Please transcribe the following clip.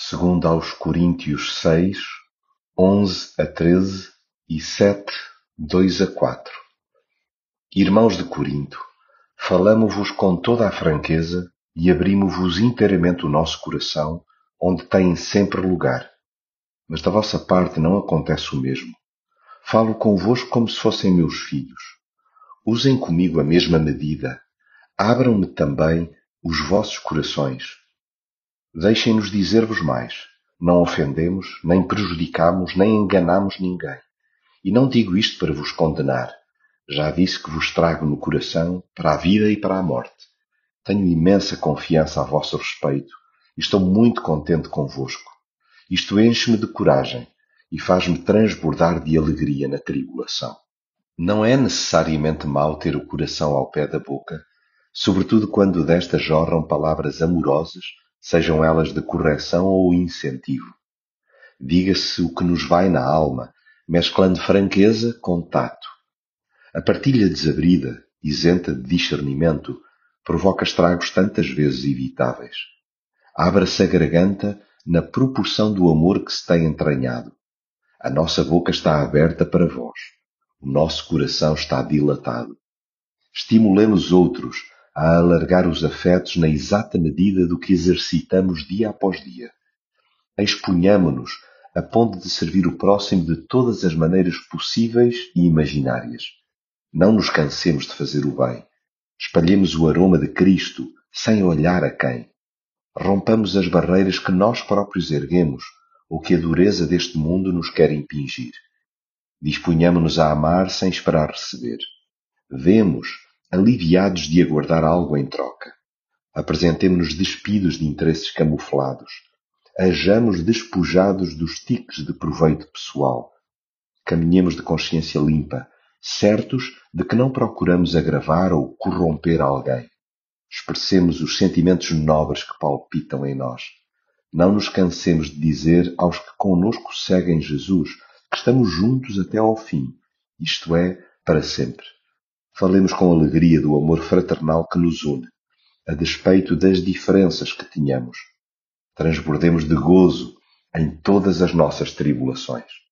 Segundo aos Coríntios 6, 11 a 13 e 7, 2 a 4. Irmãos de Corinto, falamo-vos com toda a franqueza e abrimo-vos inteiramente o nosso coração, onde têm sempre lugar. Mas da vossa parte não acontece o mesmo. Falo convosco como se fossem meus filhos. Usem comigo a mesma medida. Abram-me também os vossos corações. Deixem-nos dizer-vos mais. Não ofendemos, nem prejudicamos, nem enganamos ninguém. E não digo isto para vos condenar. Já disse que vos trago no coração para a vida e para a morte. Tenho imensa confiança a vosso respeito e estou muito contente convosco. Isto enche-me de coragem e faz-me transbordar de alegria na tribulação. Não é necessariamente mau ter o coração ao pé da boca, sobretudo quando destas jorram palavras amorosas, sejam elas de correção ou incentivo. Diga-se o que nos vai na alma, mesclando franqueza com tato. A partilha desabrida, isenta de discernimento, provoca estragos tantas vezes evitáveis. Abra-se a garganta na proporção do amor que se tem entranhado. A nossa boca está aberta para vós. O nosso coração está dilatado. Estimulemos outros a alargar os afetos na exata medida do que exercitamos dia após dia. Exponhamo-nos a ponto de servir o próximo de todas as maneiras possíveis e imaginárias. Não nos cansemos de fazer o bem. Espalhemos o aroma de Cristo, sem olhar a quem. Rompamos as barreiras que nós próprios erguemos, ou que a dureza deste mundo nos quer impingir. Disponhamo-nos a amar sem esperar receber. Demos, aliviados de aguardar algo em troca. Apresentemo-nos despidos de interesses camuflados. Hajamos despojados dos tiques de proveito pessoal. Caminhemos de consciência limpa, certos de que não procuramos agravar ou corromper alguém. Expressemos os sentimentos nobres que palpitam em nós. Não nos cansemos de dizer aos que conosco seguem Jesus que estamos juntos até ao fim, isto é, para sempre. Falemos com alegria do amor fraternal que nos une, a despeito das diferenças que tenhamos. Transbordemos de gozo em todas as nossas tribulações.